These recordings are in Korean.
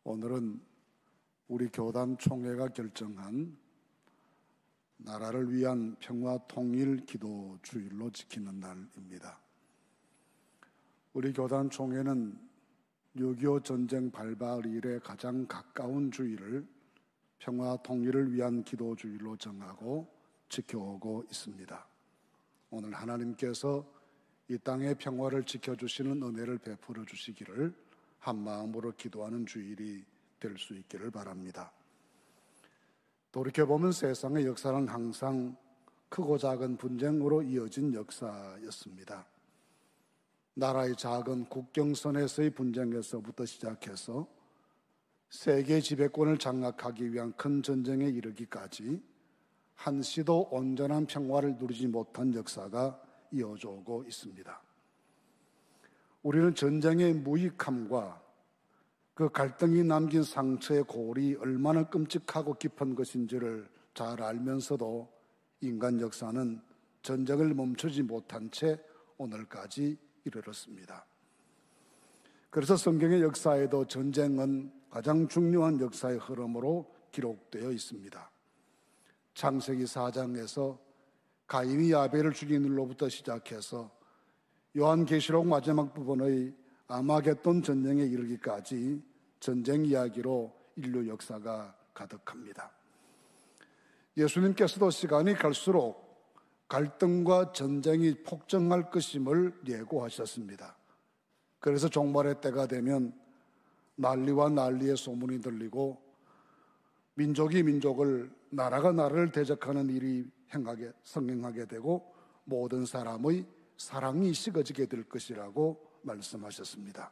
오늘은 우리 교단 총회가 결정한 나라를 위한 평화 통일 기도 주일로 지키는 날입니다. 우리 교단 총회는 6.25 전쟁 발발 이래 가장 가까운 주일을 평화 통일을 위한 기도 주일로 정하고 지켜오고 있습니다. 오늘 하나님께서 이 땅의 평화를 지켜주시는 은혜를 베풀어 주시기를 한 마음으로 기도하는 주일이 될 수 있기를 바랍니다. 돌이켜보면 세상의 역사는 항상 크고 작은 분쟁으로 이어진 역사였습니다. 나라의 작은 국경선에서의 분쟁에서부터 시작해서 세계 지배권을 장악하기 위한 큰 전쟁에 이르기까지 한시도 온전한 평화를 누리지 못한 역사가 이어져 오고 있습니다. 우리는 전쟁의 무익함과 그 갈등이 남긴 상처의 골이 얼마나 끔찍하고 깊은 것인지를 잘 알면서도 인간 역사는 전쟁을 멈추지 못한 채 오늘까지 이르렀습니다. 그래서 성경의 역사에도 전쟁은 가장 중요한 역사의 흐름으로 기록되어 있습니다. 창세기 4장에서 가인이 아벨을 죽인 일로부터 시작해서 요한계시록 마지막 부분의 아마겟돈 전쟁에 이르기까지 전쟁 이야기로 인류 역사가 가득합니다. 예수님께서도 시간이 갈수록 갈등과 전쟁이 폭증할 것임을 예고하셨습니다. 그래서 종말의 때가 되면 난리와 난리의 소문이 들리고 민족이 민족을, 나라가 나라를 대적하는 일이 성행하게 되고 모든 사람의 사랑이 식어지게 될 것이라고 말씀하셨습니다.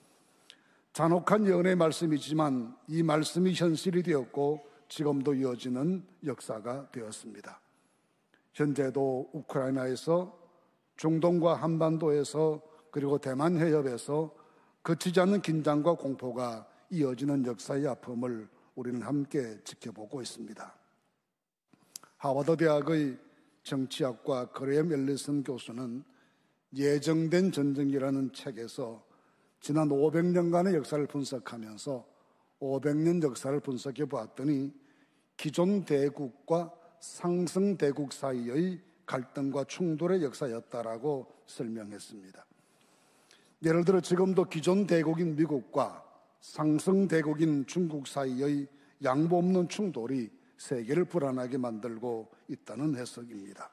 잔혹한 예언의 말씀이지만 이 말씀이 현실이 되었고 지금도 이어지는 역사가 되었습니다. 현재도 우크라이나에서, 중동과 한반도에서, 그리고 대만 해협에서 그치지 않는 긴장과 공포가 이어지는 역사의 아픔을 우리는 함께 지켜보고 있습니다. 하버드 대학의 정치학과 그레엄 앨리슨 교수는 예정된 전쟁이라는 책에서 지난 500년간의 역사를 분석하면서 500년 역사를 분석해 보았더니 기존 대국과 상승 대국 사이의 갈등과 충돌의 역사였다라고 설명했습니다. 예를 들어 지금도 기존 대국인 미국과 상승 대국인 중국 사이의 양보 없는 충돌이 세계를 불안하게 만들고 있다는 해석입니다.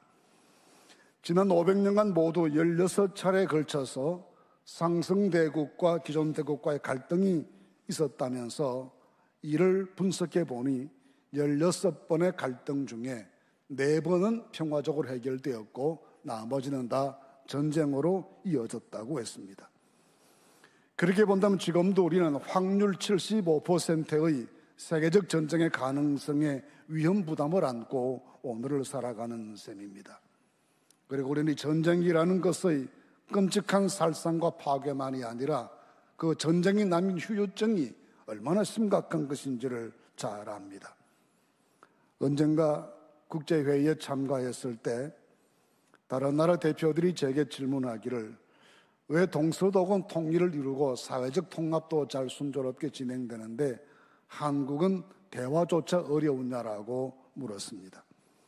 지난 500년간 모두 16차례에 걸쳐서 상승 대국과 기존 대국과의 갈등이 있었다면서 이를 분석해 보니 16번의 갈등 중에 4번은 평화적으로 해결되었고 나머지는 다 전쟁으로 이어졌다고 했습니다. 그렇게 본다면 지금도 우리는 확률 75%의 세계적 전쟁의 가능성에 위험 부담을 안고 오늘을 살아가는 셈입니다. 그리고 우리는 이 전쟁이라는 것의 끔찍한 살상과 파괴만이 아니라 그 전쟁이 남긴 후유증이 얼마나 심각한 것인지를 잘 압니다. 언젠가 국제회의에 참가했을 때 다른 나라 대표들이 제게 질문하기를 왜 동서독은 통일을 이루고 사회적 통합도 잘 순조롭게 진행되는데 한국은 대화조차 어려우냐라고 물었습니다.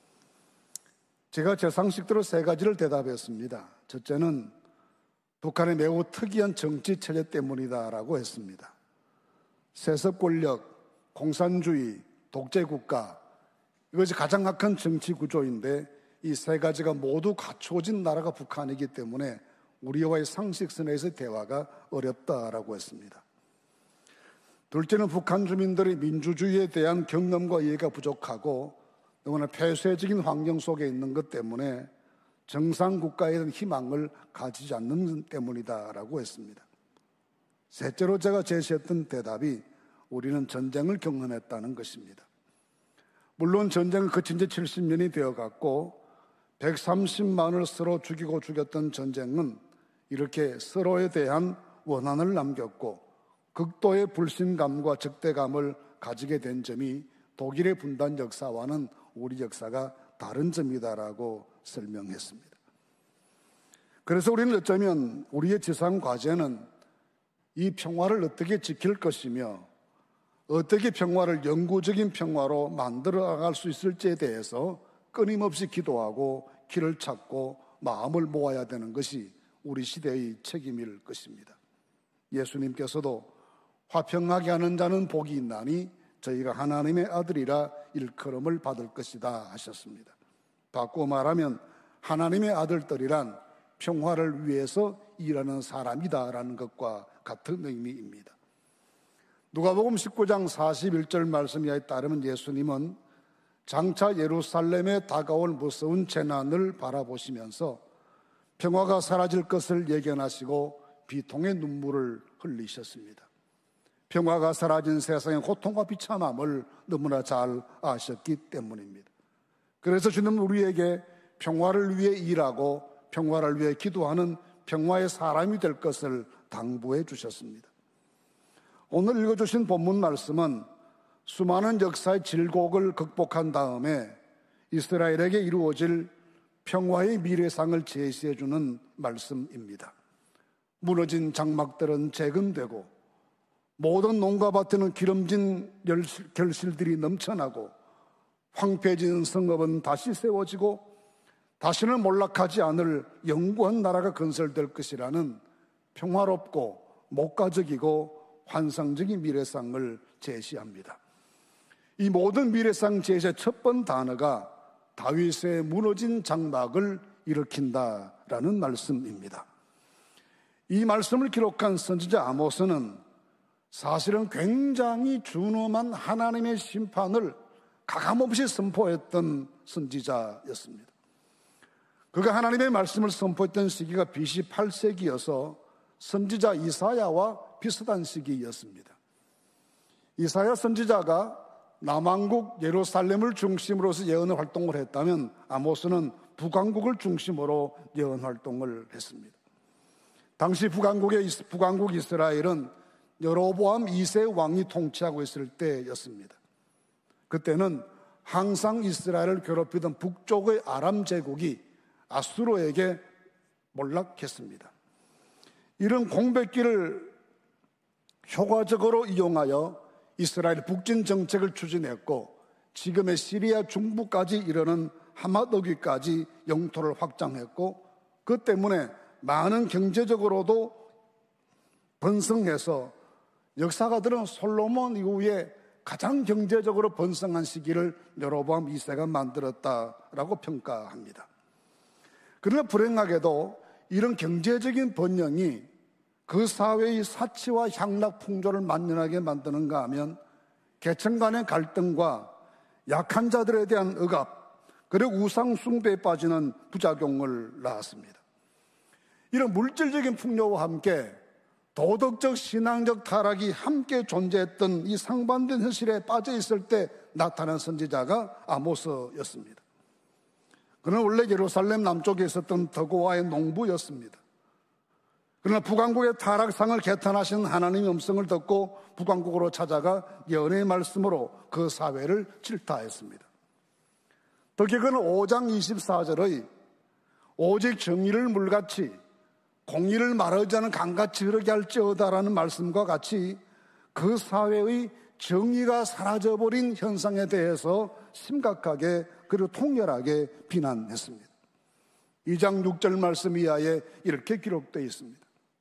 제가 제 상식대로 3가지를 대답했습니다. 첫째는 북한의 매우 특이한 정치 체제 때문이다라고 했습니다. 세습 권력, 공산주의, 독재국가, 이것이 가장 악한 정치 구조인데 이 3가지가 모두 갖추어진 나라가 북한이기 때문에 우리와의 상식선에서의 대화가 어렵다라고 했습니다. 둘째는 북한 주민들이 민주주의에 대한 경험과 이해가 부족하고 너무나 폐쇄적인 환경 속에 있는 것 때문에 정상국가에 대한 희망을 가지지 않는 때문이다라고 했습니다. 셋째로 제가 제시했던 대답이 우리는 전쟁을 경험했다는 것입니다. 물론 전쟁은 그친 지 70년이 되어갔고 130만을 서로 죽이고 죽였던 전쟁은 이렇게 서로에 대한 원한을 남겼고 극도의 불신감과 적대감을 가지게 된 점이 독일의 분단 역사와는 우리 역사가 다른 점이다라고 설명했습니다. 그래서 우리는 어쩌면 우리의 지상 과제는 이 평화를 어떻게 지킬 것이며 어떻게 평화를 영구적인 평화로 만들어 나갈 수 있을지에 대해서 끊임없이 기도하고 길을 찾고 마음을 모아야 되는 것이 우리 시대의 책임일 것입니다. 예수님께서도 화평하게 하는 자는 복이 있나니 저희가 하나님의 아들이라 일컬음을 받을 것이다 하셨습니다. 바꾸어 말하면 하나님의 아들들이란 평화를 위해서 일하는 사람이다라는 것과 같은 의미입니다. 누가복음 19장 41절 말씀에 따르면 예수님은 장차 예루살렘에 다가올 무서운 재난을 바라보시면서 평화가 사라질 것을 예견하시고 비통의 눈물을 흘리셨습니다. 평화가 사라진 세상의 고통과 비참함을 너무나 잘 아셨기 때문입니다. 그래서 주님은 우리에게 평화를 위해 일하고 평화를 위해 기도하는 평화의 사람이 될 것을 당부해 주셨습니다. 오늘 읽어주신 본문 말씀은 수많은 역사의 질곡을 극복한 다음에 이스라엘에게 이루어질 평화의 미래상을 제시해 주는 말씀입니다. 무너진 장막들은 재건되고 모든 농가밭에는 기름진 결실들이 넘쳐나고 황폐해진 성읍은 다시 세워지고 다시는 몰락하지 않을 영구한 나라가 건설될 것이라는 평화롭고 목가적이고 환상적인 미래상을 제시합니다. 이 모든 미래상 제시의 첫 번 단어가 다윗의 무너진 장막을 일으킨다라는 말씀입니다. 이 말씀을 기록한 선지자 아모스는 사실은 굉장히 준엄한 하나님의 심판을 가감없이 선포했던 선지자였습니다. 그가 하나님의 말씀을 선포했던 시기가 BC 8세기여서 선지자 이사야와 비슷한 시기였습니다. 이사야 선지자가 남왕국 예루살렘을 중심으로서 예언 활동을 했다면 아모스는 북왕국을 중심으로 예언 활동을 했습니다. 당시 북왕국 이스라엘은 여로보암 2세 왕이 통치하고 있을 때였습니다. 그때는 항상 이스라엘을 괴롭히던 북쪽의 아람 제국이 아수르에게 몰락했습니다. 이런 공백기를 효과적으로 이용하여 이스라엘 북진 정책을 추진했고 지금의 시리아 중부까지 이르는 하맛어귀까지 영토를 확장했고 그 때문에 많은 경제적으로도 번성해서 역사가들은 솔로몬 이후에 가장 경제적으로 번성한 시기를 여로보암 2세가 만들었다라고 평가합니다. 그러나 불행하게도 이런 경제적인 번영이 그 사회의 사치와 향락 풍조를 만연하게 만드는가 하면 계층 간의 갈등과 약한 자들에 대한 억압 그리고 우상 숭배에 빠지는 부작용을 낳았습니다. 이런 물질적인 풍요와 함께 도덕적 신앙적 타락이 함께 존재했던 이 상반된 현실에 빠져 있을 때 나타난 선지자가 아모스였습니다. 그는 원래 예루살렘 남쪽에 있었던 더고와의 농부였습니다. 그러나 북왕국의 타락상을 개탄하신 하나님의 음성을 듣고 북왕국으로 찾아가 예언의 말씀으로 그 사회를 질타했습니다. 특히 그는 5장 24절의 오직 정의를 물같이 공의를 말하지 않은 강같이 흐르게 할지어다라는 말씀과 같이 그 사회의 정의가 사라져버린 현상에 대해서 심각하게 그리고 통렬하게 비난했습니다. 2장 6절 말씀 이하에 이렇게 기록되어 있습니다.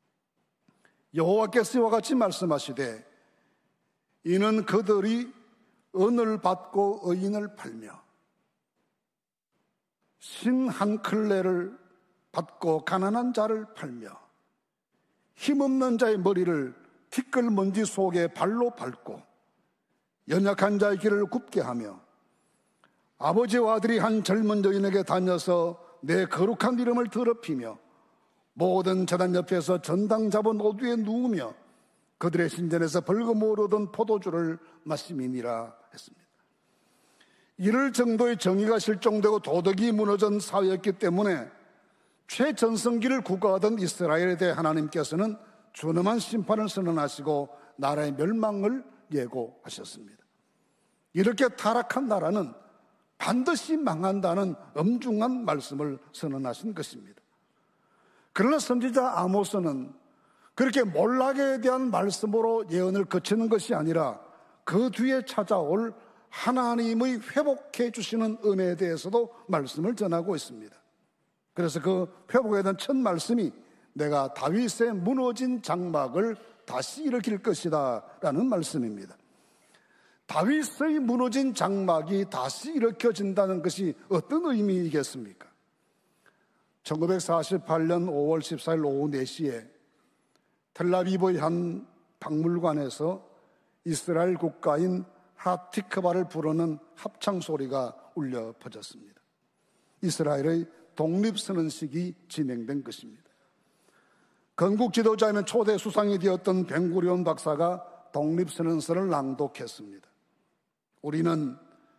여호와께서 이와 같이 말씀하시되 이는 그들이 은을 받고 의인을 팔며 신 한 클레를 받고 가난한 자를 팔며 힘없는 자의 머리를 티끌먼지 속에 발로 밟고 연약한 자의 길을 굽게 하며 아버지와 아들이 한 젊은 여인에게 다녀서 내 거룩한 이름을 더럽히며 모든 제단 옆에서 전당 잡은 오두에 누우며 그들의 신전에서 벌금을 얻은 포도주를 마심이니라 했습니다. 이럴 정도의 정의가 실종되고 도덕이 무너진 사회였기 때문에 최전성기를 구가하던 이스라엘에 대해 하나님께서는 준엄한 심판을 선언하시고 나라의 멸망을 예고하셨습니다. 이렇게 타락한 나라는 반드시 망한다는 엄중한 말씀을 선언하신 것입니다. 그러나 선지자 아모스는 그렇게 몰락에 대한 말씀으로 예언을 거치는 것이 아니라 그 뒤에 찾아올 하나님의 회복해 주시는 은혜에 대해서도 말씀을 전하고 있습니다. 그래서 그 회복에 대한 첫 말씀이 내가 다윗의 무너진 장막을 다시 일으킬 것이다 라는 말씀입니다. 다윗의 무너진 장막이 다시 일으켜진다는 것이 어떤 의미이겠습니까? 1948년 5월 14일 오후 4시에 텔라비브의 한 박물관에서 이스라엘 국가인 하티크바를 부르는 합창 소리가 울려 퍼졌습니다. 이스라엘의 독립선언식이 진행된 것입니다. 건국 지도자이며 초대 수상이 되었던 벤구리온 박사가 독립선언서를 낭독했습니다. 우리는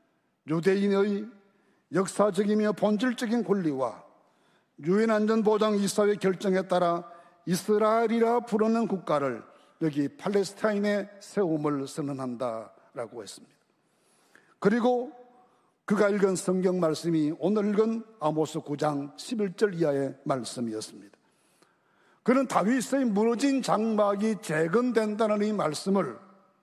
유대인의 역사적이며 본질적인 권리와 유엔 안전보장 이사회 결정에 따라 이스라엘이라 부르는 국가를 여기 팔레스타인에 세움을 선언한다라고 했습니다. 그리고 그가 읽은 성경 말씀이 오늘 읽은 아모스 9장 11절 이하의 말씀이었습니다. 그는 다윗의 무너진 장막이 재건된다는 이 말씀을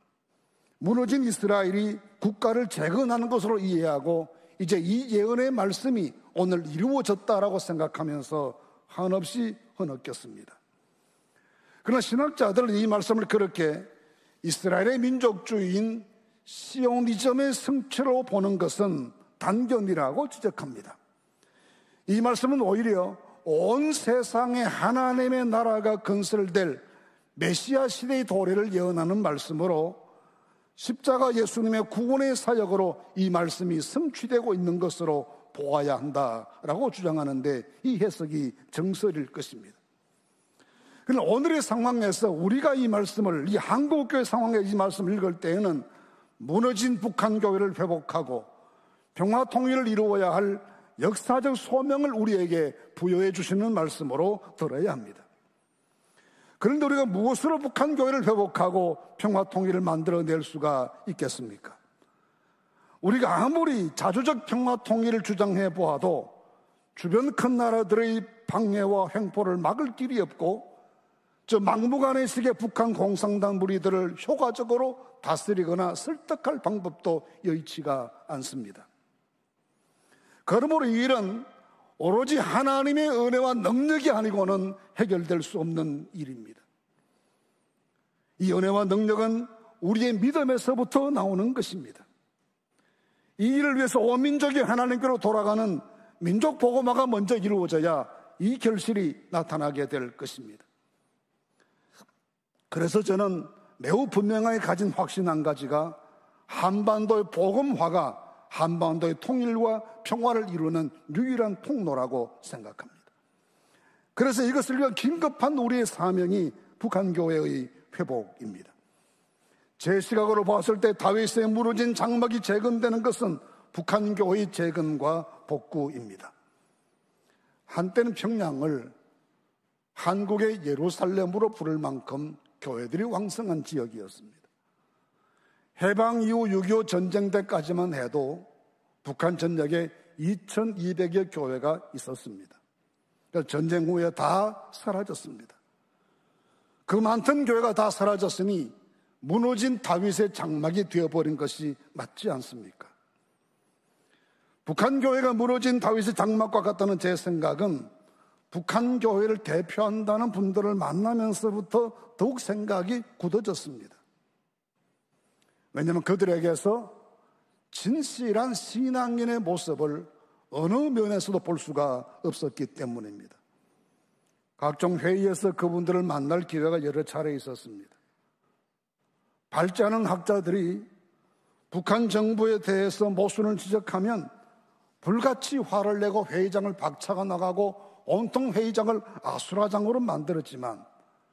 무너진 이스라엘이 국가를 재건하는 것으로 이해하고 이제 이 예언의 말씀이 오늘 이루어졌다라고 생각하면서 한없이 흐느꼈습니다. 그러나 신학자들은 이 말씀을 그렇게 이스라엘의 민족주의인 시오니즘의 성취로 보는 것은 단견이라고 지적합니다. 이 말씀은 오히려 온 세상에 하나님의 나라가 건설될 메시아 시대의 도래를 예언하는 말씀으로 십자가 예수님의 구원의 사역으로 이 말씀이 성취되고 있는 것으로 보아야 한다라고 주장하는데 이 해석이 정설일 것입니다. 그러나 오늘의 상황에서 우리가 이 말씀을, 이 한국교회 상황에 이 말씀을 읽을 때에는 무너진 북한 교회를 회복하고 평화 통일을 이루어야 할 역사적 소명을 우리에게 부여해 주시는 말씀으로 들어야 합니다. 그런데 우리가 무엇으로 북한 교회를 회복하고 평화 통일을 만들어낼 수가 있겠습니까? 우리가 아무리 자주적 평화 통일을 주장해 보아도 주변 큰 나라들의 방해와 횡포를 막을 길이 없고 저 막무가내식의 북한 공산당 무리들을 효과적으로 다스리거나 설득할 방법도 여의치가 않습니다. 그러므로 이 일은 오로지 하나님의 은혜와 능력이 아니고는 해결될 수 없는 일입니다. 이 은혜와 능력은 우리의 믿음에서부터 나오는 것입니다. 이 일을 위해서 온 민족이 하나님께로 돌아가는 민족 복음화가 먼저 이루어져야 이 결실이 나타나게 될 것입니다. 그래서 저는 매우 분명하게 가진 확신 한 가지가 한반도의 복음화가 한반도의 통일과 평화를 이루는 유일한 통로라고 생각합니다. 그래서 이것을 위한 긴급한 우리의 사명이 북한교회의 회복입니다. 제 시각으로 봤을 때 다윗의 무너진 장막이 재건되는 것은 북한교회의 재건과 복구입니다. 한때는 평양을 한국의 예루살렘으로 부를 만큼 교회들이 왕성한 지역이었습니다. 해방 이후 6.25 전쟁 때까지만 해도 북한 전역에 2,200여 교회가 있었습니다. 전쟁 후에 다 사라졌습니다. 그 많던 교회가 다 사라졌으니 무너진 다윗의 장막이 되어버린 것이 맞지 않습니까? 북한 교회가 무너진 다윗의 장막과 같다는 제 생각은 북한 교회를 대표한다는 분들을 만나면서부터 더욱 생각이 굳어졌습니다. 왜냐하면 그들에게서 진실한 신앙인의 모습을 어느 면에서도 볼 수가 없었기 때문입니다. 각종 회의에서 그분들을 만날 기회가 여러 차례 있었습니다. 밝지 않은 학자들이 북한 정부에 대해서 모순을 지적하면 불같이 화를 내고 회의장을 박차가 나가고 온통 회의장을 아수라장으로 만들었지만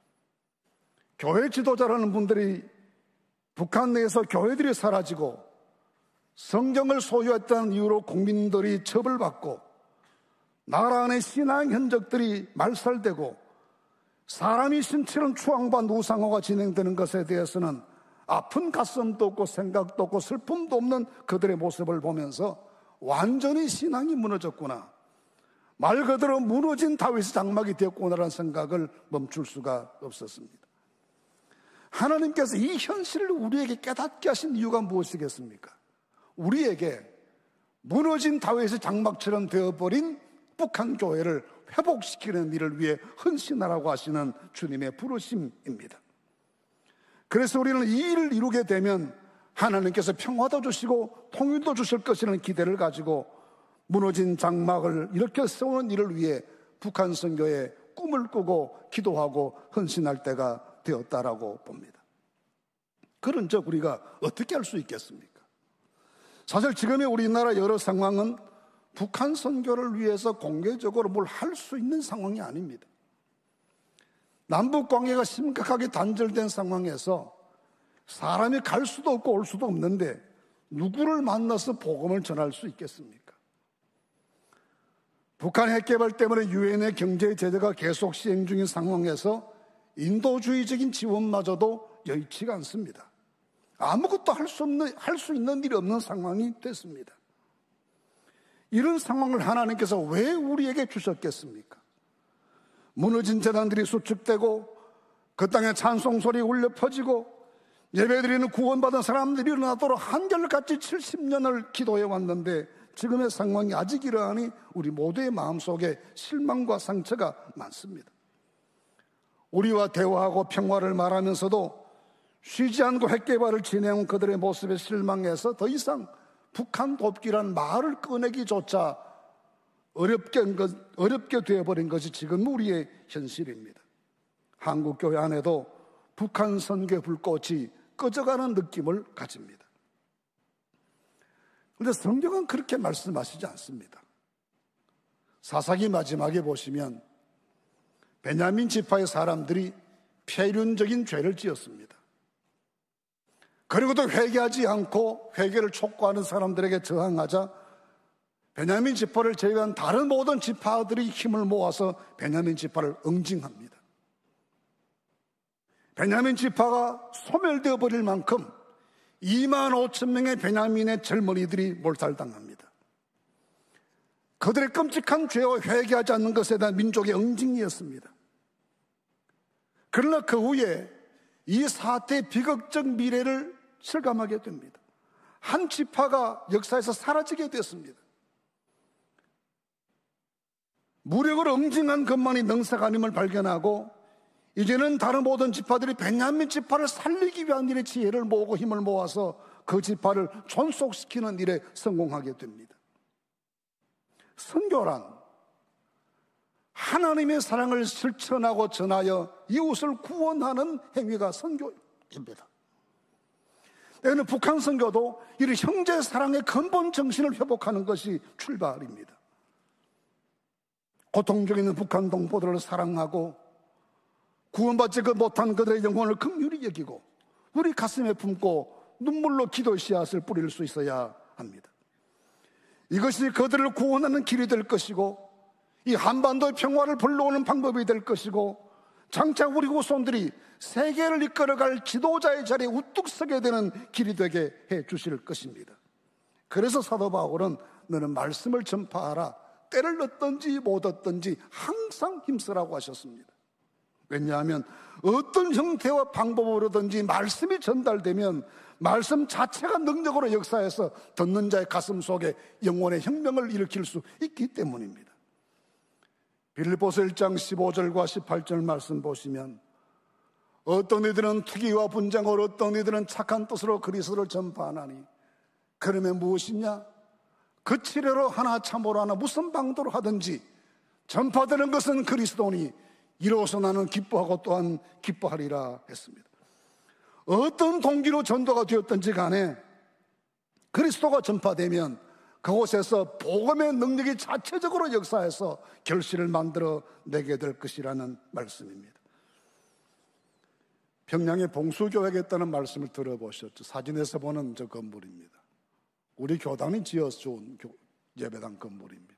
교회 지도자라는 분들이 북한 내에서 교회들이 사라지고 성경을 소유했다는 이유로 국민들이 처벌받고 나라 안의 신앙 흔적들이 말살되고 사람이 신처럼 추앙받는 우상화가 진행되는 것에 대해서는 아픈 가슴도 없고 생각도 없고 슬픔도 없는 그들의 모습을 보면서 완전히 신앙이 무너졌구나, 말 그대로 무너진 다윗의 장막이 되었구나라는 생각을 멈출 수가 없었습니다. 하나님께서 이 현실을 우리에게 깨닫게 하신 이유가 무엇이겠습니까? 우리에게 무너진 다윗의 장막처럼 되어버린 북한 교회를 회복시키는 일을 위해 헌신하라고 하시는 주님의 부르심입니다. 그래서 우리는 이 일을 이루게 되면 하나님께서 평화도 주시고 통일도 주실 것이라는 기대를 가지고 무너진 장막을 이렇게 세우는 일을 위해 북한 선교에 꿈을 꾸고 기도하고 헌신할 때가 되었다라고 봅니다. 그런 적 우리가 어떻게 할 수 있겠습니까? 사실 지금의 우리나라 여러 상황은 북한 선교를 위해서 공개적으로 뭘 할 수 있는 상황이 아닙니다. 남북 관계가 심각하게 단절된 상황에서 사람이 갈 수도 없고 올 수도 없는데 누구를 만나서 복음을 전할 수 있겠습니까? 북한 핵개발 때문에 유엔의 경제 제재가 계속 시행 중인 상황에서 인도주의적인 지원마저도 여의치가 않습니다. 아무것도 할 수 있는 일이 없는 상황이 됐습니다. 이런 상황을 하나님께서 왜 우리에게 주셨겠습니까? 무너진 재단들이 수축되고 그 땅에 찬송소리 울려 퍼지고 예배드리는 구원받은 사람들이 일어나도록 한결같이 70년을 기도해 왔는데 지금의 상황이 아직 이러하니 우리 모두의 마음속에 실망과 상처가 많습니다. 우리와 대화하고 평화를 말하면서도 쉬지 않고 핵개발을 진행한 그들의 모습에 실망해서 더 이상 북한 돕기란 말을 꺼내기조차 어렵게 되어버린 것이 지금 우리의 현실입니다. 한국교회 안에도 북한 선교 불꽃이 꺼져가는 느낌을 가집니다. 그런데 성경은 그렇게 말씀하시지 않습니다. 사사기 마지막에 보시면 베냐민 지파의 사람들이 폐륜적인 죄를 지었습니다. 그리고도 회개하지 않고 회개를 촉구하는 사람들에게 저항하자 베냐민 지파를 제외한 다른 모든 지파들이 힘을 모아서 베냐민 지파를 응징합니다. 베냐민 지파가 소멸되어 버릴 만큼 2만 5천 명의 베냐민의 젊은이들이 몰살당합니다. 그들의 끔찍한 죄와 회개하지 않는 것에 대한 민족의 응징이었습니다. 그러나 그 후에 이 사태의 비극적 미래를 실감하게 됩니다. 한 지파가 역사에서 사라지게 됐습니다. 무력으로 응징한 것만이 능사가 아님을 발견하고 이제는 다른 모든 지파들이 베냐민 지파를 살리기 위한 일에 지혜를 모으고 힘을 모아서 그 지파를 존속시키는 일에 성공하게 됩니다. 선교란 하나님의 사랑을 실천하고 전하여 이웃을 구원하는 행위가 선교입니다. 때는 북한 선교도 이런 형제 사랑의 근본 정신을 회복하는 것이 출발입니다. 고통 중에 있는 북한 동포들을 사랑하고 구원받지 못한 그들의 영혼을 긍휼히 여기고 우리 가슴에 품고 눈물로 기도의 씨앗을 뿌릴 수 있어야 합니다. 이것이 그들을 구원하는 길이 될 것이고 이 한반도의 평화를 불러오는 방법이 될 것이고 장차 우리 후손들이 세계를 이끌어갈 지도자의 자리에 우뚝 서게 되는 길이 되게 해 주실 것입니다. 그래서 사도 바울은 너는 말씀을 전파하라. 때를 얻든지 못 얻든지 항상 힘쓰라고 하셨습니다. 왜냐하면 어떤 형태와 방법으로든지 말씀이 전달되면 말씀 자체가 능력으로 역사해서 듣는 자의 가슴 속에 영혼의 혁명을 일으킬 수 있기 때문입니다. 빌립보서 1장 15절과 18절 말씀 보시면 어떤 이들은 투기와 분쟁을 어떤 이들은 착한 뜻으로 그리스도를 전파하나니 그러면 무엇이냐? 그 치료로 하나 참으로 하나 무슨 방도로 하든지 전파되는 것은 그리스도니 이로써 나는 기뻐하고 또한 기뻐하리라 했습니다. 어떤 동기로 전도가 되었든지 간에 그리스도가 전파되면 그곳에서 복음의 능력이 자체적으로 역사해서 결실을 만들어 내게 될 것이라는 말씀입니다. 평양에 봉수교회가 있다는 말씀을 들어보셨죠? 사진에서 보는 저 건물입니다. 우리 교단이 지어서 좋은 예배당 건물입니다.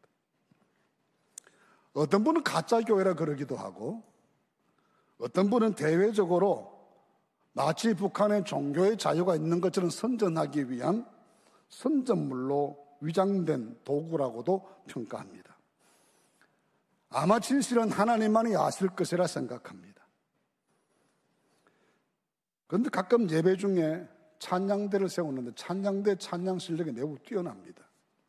어떤 분은 가짜 교회라 그러기도 하고 어떤 분은 대외적으로 마치 북한에 종교의 자유가 있는 것처럼 선전하기 위한 선전물로 위장된 도구라고도 평가합니다. 아마 진실은 하나님만이 아실 것이라 생각합니다. 그런데 가끔 예배 중에 찬양대를 세우는데 찬양대 찬양 실력이 매우 뛰어납니다.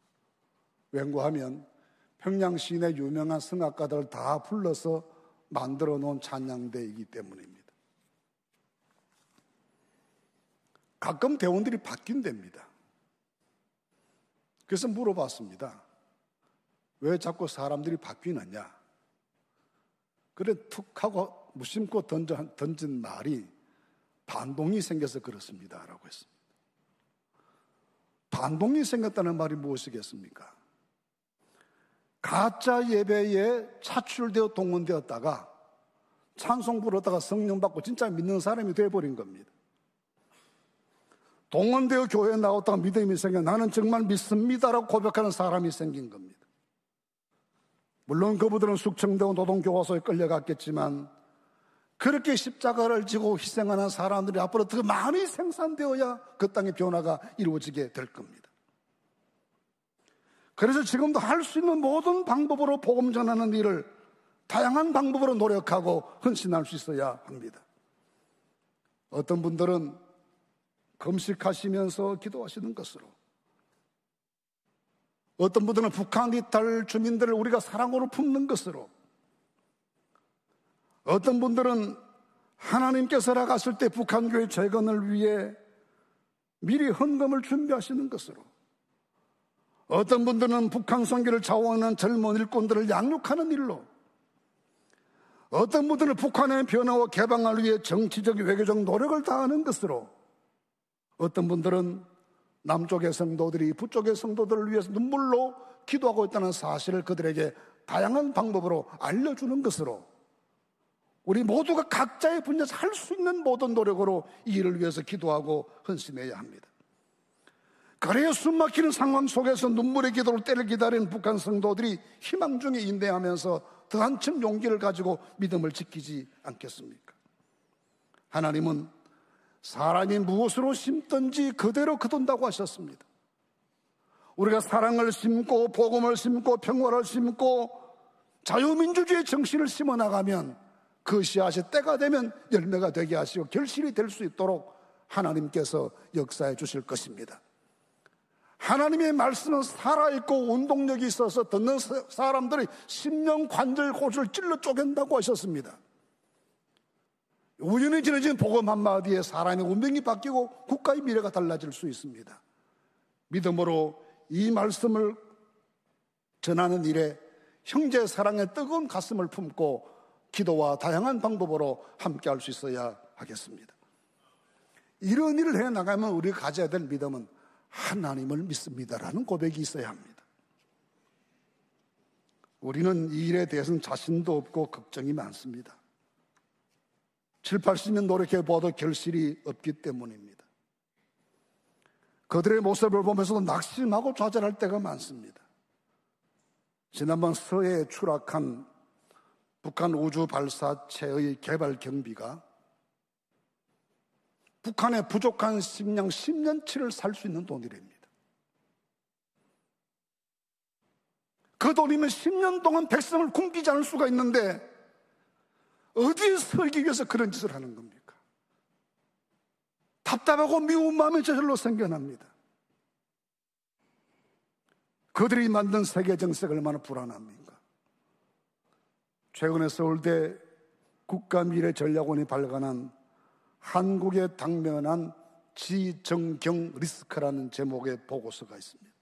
왠고하면 평양 시내 유명한 성악가들 다 불러서 만들어 놓은 찬양대이기 때문입니다. 가끔 대원들이 바뀐답니다. 그래서 물어봤습니다. 왜 자꾸 사람들이 바뀌느냐? 그래 툭 하고 무심코 던진 말이 반동이 생겨서 그렇습니다 라고 했습니다. 반동이 생겼다는 말이 무엇이겠습니까? 가짜 예배에 차출되어 동원되었다가 찬송 부르다가 성령 받고 진짜 믿는 사람이 되어버린 겁니다. 동원되어 교회에 나왔다가 믿음이 생겨 나는 정말 믿습니다라고 고백하는 사람이 생긴 겁니다. 물론 그분들은 숙청되어 노동교과서에 끌려갔겠지만 그렇게 십자가를 지고 희생하는 사람들이 앞으로 더 많이 생산되어야 그 땅의 변화가 이루어지게 될 겁니다. 그래서 지금도 할 수 있는 모든 방법으로 복음 전하는 일을 다양한 방법으로 노력하고 헌신할 수 있어야 합니다. 어떤 분들은 금식하시면서 기도하시는 것으로, 어떤 분들은 북한 이탈 주민들을 우리가 사랑으로 품는 것으로, 어떤 분들은 하나님께서 나갔을 때 북한교회 재건을 위해 미리 헌금을 준비하시는 것으로, 어떤 분들은 북한 선교를 자원하는 젊은 일꾼들을 양육하는 일로, 어떤 분들은 북한의 변화와 개방을 위해 정치적 외교적 노력을 다하는 것으로, 어떤 분들은 남쪽의 성도들이 북쪽의 성도들을 위해서 눈물로 기도하고 있다는 사실을 그들에게 다양한 방법으로 알려주는 것으로 우리 모두가 각자의 분야에서 할 수 있는 모든 노력으로 이 일을 위해서 기도하고 헌신해야 합니다. 그래야 숨막히는 상황 속에서 눈물의 기도로 때를 기다리는 북한 성도들이 희망 중에 인내하면서 더 한층 용기를 가지고 믿음을 지키지 않겠습니까? 하나님은 사람이 무엇으로 심든지 그대로 거둔다고 하셨습니다. 우리가 사랑을 심고 복음을 심고 평화를 심고 자유민주주의 정신을 심어나가면 그 씨앗이 때가 되면 열매가 되게 하시고 결실이 될 수 있도록 하나님께서 역사해 주실 것입니다. 하나님의 말씀은 살아있고 운동력이 있어서 듣는 사람들의 심령 관절 곳을 찔러 쪼갠다고 하셨습니다. 우연히 지어진 복음 한마디에 사람의 운명이 바뀌고 국가의 미래가 달라질 수 있습니다. 믿음으로 이 말씀을 전하는 일에 형제 사랑의 뜨거운 가슴을 품고 기도와 다양한 방법으로 함께할 수 있어야 하겠습니다. 이런 일을 해나가면 우리가 가져야 될 믿음은 하나님을 믿습니다라는 고백이 있어야 합니다. 우리는 이 일에 대해서는 자신도 없고 걱정이 많습니다. 7, 80년 노력해봐도 결실이 없기 때문입니다. 그들의 모습을 보면서도 낙심하고 좌절할 때가 많습니다. 지난번 서해에 추락한 북한 우주 발사체의 개발 경비가 북한의 부족한 식량 10년치를 살 수 있는 돈이랍니다. 그 돈이면 10년 동안 백성을 굶기지 않을 수가 있는데 어디에 살기 위해서 그런 짓을 하는 겁니까? 답답하고 미운 마음이 저절로 생겨납니다. 그들이 만든 세계 정세가 얼마나 불안합니까? 최근에 서울대 국가미래전략원이 발간한 한국에 당면한 지정경 리스크라는 제목의 보고서가 있습니다.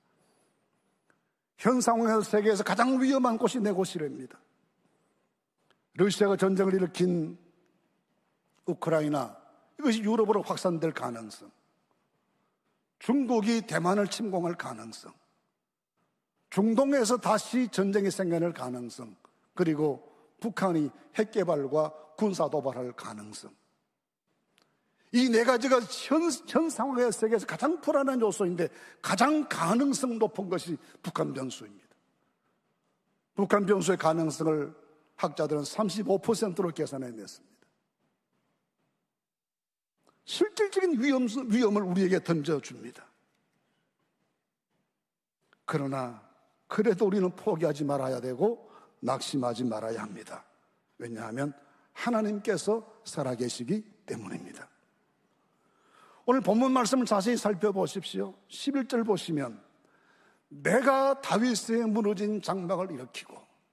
현 상황에서 세계에서 가장 위험한 곳이 네 곳이랍니다. 러시아가 전쟁을 일으킨 우크라이나, 이것이 유럽으로 확산될 가능성, 중국이 대만을 침공할 가능성, 중동에서 다시 전쟁이 생겨날 가능성, 그리고 북한이 핵 개발과 군사 도발할 가능성. 이 네 가지가 현 상황의 세계에서 가장 불안한 요소인데 가장 가능성 높은 것이 북한 변수입니다. 북한 변수의 가능성을 학자들은 35%로 계산해냈습니다. 실질적인 위험을 우리에게 던져줍니다. 그러나 그래도 우리는 포기하지 말아야 되고 낙심하지 말아야 합니다. 왜냐하면 하나님께서 살아계시기 때문입니다. 오늘 본문 말씀을 자세히 살펴보십시오. 11절 보시면 내가 다윗의 무너진 장막을 일으키고,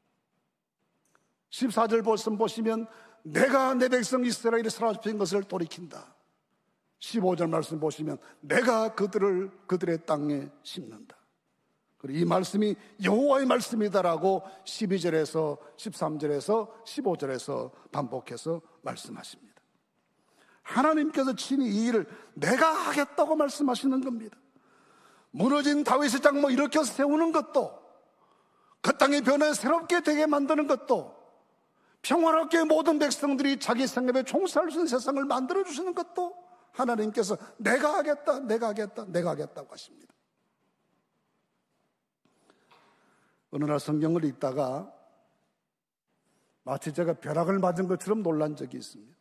14절 말씀 보시면 내가 내 백성 이스라엘이 사로잡힌 것을 돌이킨다. 15절 말씀 보시면 내가 그들의 땅에 심는다. 그리고 이 말씀이 여호와의 말씀이다라고 12절에서 13절에서 15절에서 반복해서 말씀하십니다. 하나님께서 친히 이 일을 내가 하겠다고 말씀하시는 겁니다. 무너진 다윗의 장막 일으켜 세우는 것도, 그 땅의 변화 새롭게 되게 만드는 것도, 평화롭게 모든 백성들이 자기 생업에 종사할 수 있는 세상을 만들어주시는 것도 하나님께서 내가 하겠다, 내가 하겠다, 내가 하겠다고 하십니다. 어느 날 성경을 읽다가 마치 제가 벼락을 맞은 것처럼 놀란 적이 있습니다.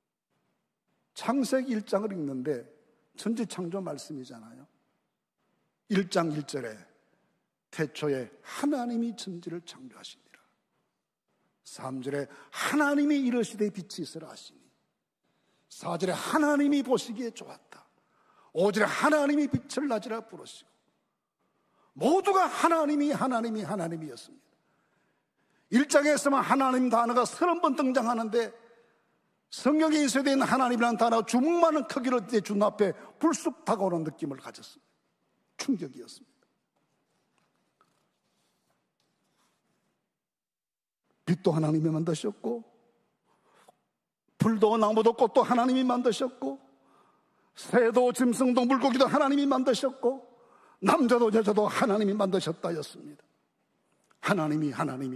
창세기 1장을 읽는데 천지창조 말씀이잖아요. 1장 1절에 태초에 하나님이 천지를 창조하시니라. 3절에 하나님이 이르시되 빛이 있으라 하시니, 4절에 하나님이 보시기에 좋았다. 5절에 하나님이 빛을 낮이라 부르시고, 모두가 하나님이었습니다. 1장에서만 하나님 단어가 30번 등장하는데 성경에 인쇄되어 있는 하나님이라는 단어가 주먹만한 크기로 내 눈앞에 불쑥 다가오는 느낌을 가졌습니다. 충격이었습니다. 빛도 하나님이 만드셨고, 불도 나무도 꽃도 하나님이 만드셨고, 새도 짐승도 물고기도 하나님이 만드셨고, 남자도 여자도 하나님이 만드셨다였습니다. 하나님이.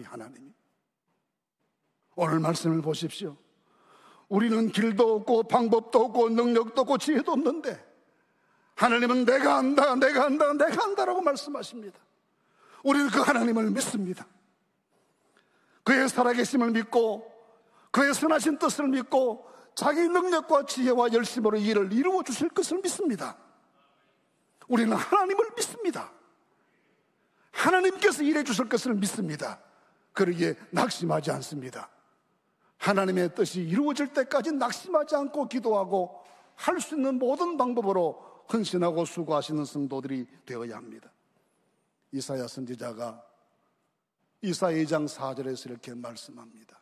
오늘 말씀을 보십시오. 우리는 길도 없고 방법도 없고 능력도 없고 지혜도 없는데 하나님은 내가 한다라고 말씀하십니다. 우리는 그 하나님을 믿습니다. 그의 살아계심을 믿고 그의 선하신 뜻을 믿고 자기 능력과 지혜와 열심으로 이 일을 이루어 주실 것을 믿습니다. 우리는 하나님을 믿습니다. 하나님께서 일해 주실 것을 믿습니다. 그러기에 낙심하지 않습니다. 하나님의 뜻이 이루어질 때까지 낙심하지 않고 기도하고 할 수 있는 모든 방법으로 헌신하고 수고하시는 성도들이 되어야 합니다. 이사야 선지자가 이사야 2장 4절에서 이렇게 말씀합니다.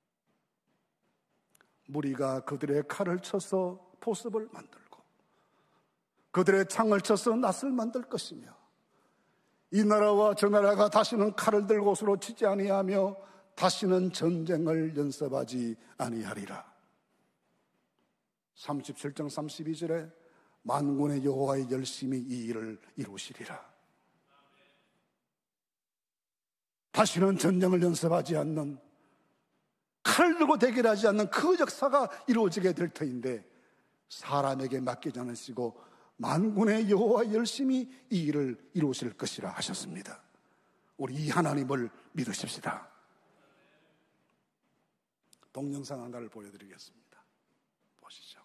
무리가 그들의 칼을 쳐서 보습을 만들고 그들의 창을 쳐서 낫을 만들 것이며 이 나라와 저 나라가 다시는 칼을 들고 서로 치지 아니하며 다시는 전쟁을 연습하지 아니하리라. 37장 32절에 만군의 여호와의 열심히 이 일을 이루시리라. 다시는 전쟁을 연습하지 않는, 칼을 들고 대결하지 않는 그 역사가 이루어지게 될 터인데 사람에게 맡기지 않으시고 만군의 여호와 열심히 이 일을 이루실 것이라 하셨습니다. 우리 이 하나님을 믿으십시다. 동영상 하나를 보여드리겠습니다. 보시죠.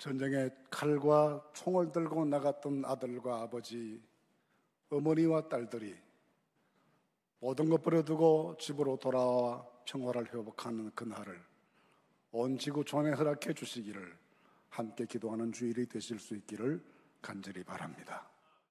전쟁에 칼과 총을 들고 나갔던 아들과 아버지, 어머니와 딸들이 모든 것 버려두고 집으로 돌아와 평화를 회복하는 그날을 온 지구 전에 허락해 주시기를 함께 기도하는 주일이 되실 수 있기를 간절히 바랍니다.